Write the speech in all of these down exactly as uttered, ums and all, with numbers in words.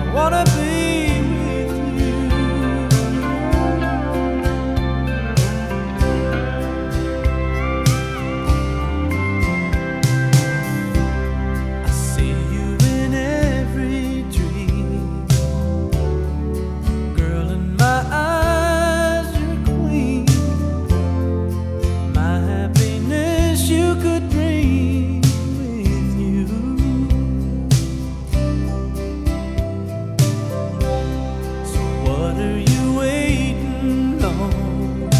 wanna be with you. I see you in every dream, girl, in my eyes you're queen. My happiness you could bring with you. So what are you waiting on?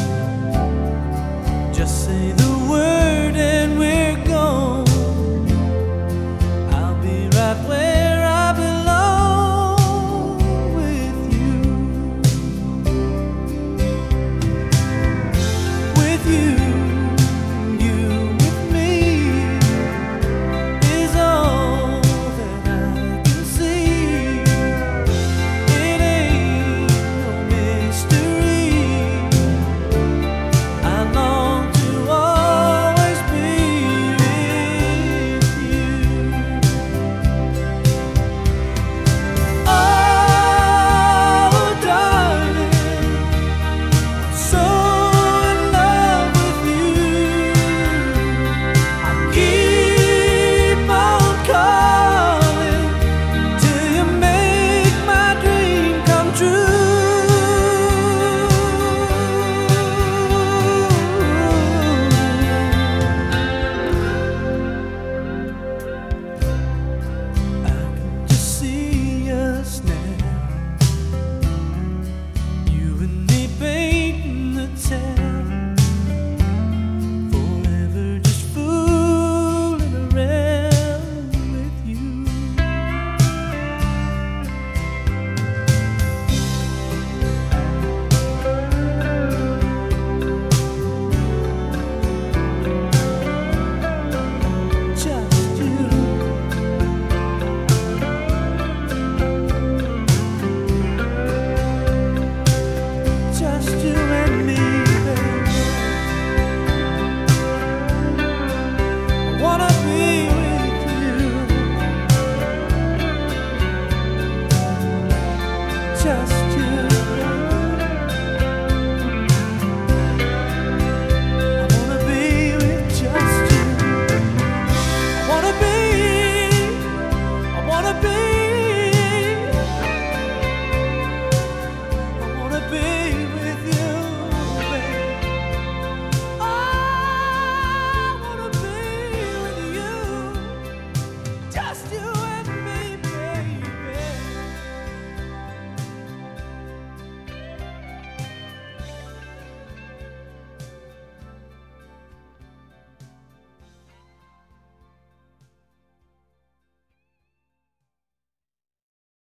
Just say the word and we're gone. I'll be right where I belong with you. With you, you with me is all that I can see. It ain't no mystery. I long to always be with you. Oh, darling, so in love with you. I keep on calling till you make my dream come true. I can just see us now, you and me painting the town, forever just fooling around with you. Just you. Just you and me, baby. I wanna be with you. Just